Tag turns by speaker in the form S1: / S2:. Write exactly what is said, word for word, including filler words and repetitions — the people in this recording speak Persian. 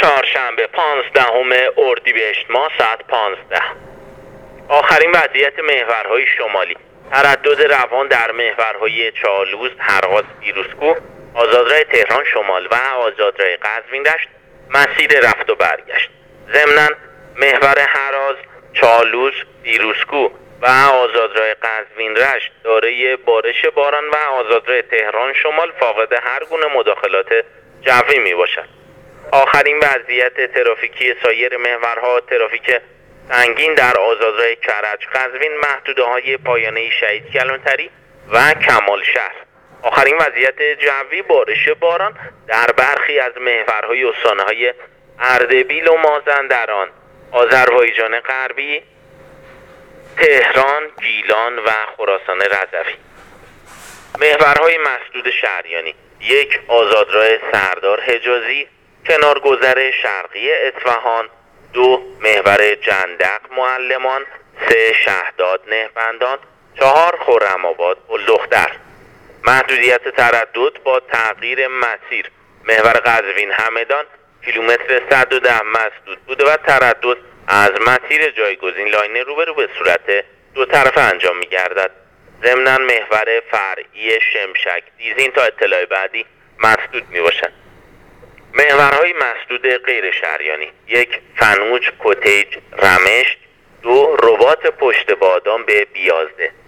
S1: چهارشنبه پانزدهم اردیبهشت ماه ساعت پانزده. آخرین وضعیت محورهای شمالی: تردد روان در محورهای چالوس، هرقاز، پیروزکوه، آزادراه تهران شمال و آزادراه قزوین دشت مسیر رفت و برگشت. ضمناً محور هراز، چالوس، پیروزکوه و آزادراه قزوین رشت دارای بارش باران و آزادراه تهران شمال فاقد هر گونه مداخلات جوی می باشد. آخرین وضعیت ترافیکی سایر محورها: ترافیک سنگین در آزادراه کرج قزوین، محدوده های پایانه شهید کلانتری و کمال شهر. آخرین وضعیت جوی: بارش باران در برخی از محورهای استانهای اردبیل و مازندران، آذربایجان غربی، تهران، گیلان و خراسان رضوی. محورهای مسدود شهریانی: یک آزادراه سردار حجازی، کنارگذر شرقی اصفهان. دو محور جندق معلمان. سه شهداد نهبندان. چهار خرم‌آباد بلدختر. محدودیت تردد با تغییر مسیر: محور قزوین همدان کیلومتر صد و ده مسدود بوده و تردد از مسیر جایگزین لاین روبرو به صورت دو طرفه انجام می گردد. ضمناً محور فرعی شمشک دیزین تا اطلاع بعدی مسدود می باشد. محورهای مسدود غیر شهریانی: یک فنوج، کوتیج، رمشت. دو رباط پشت بادام به بیازده.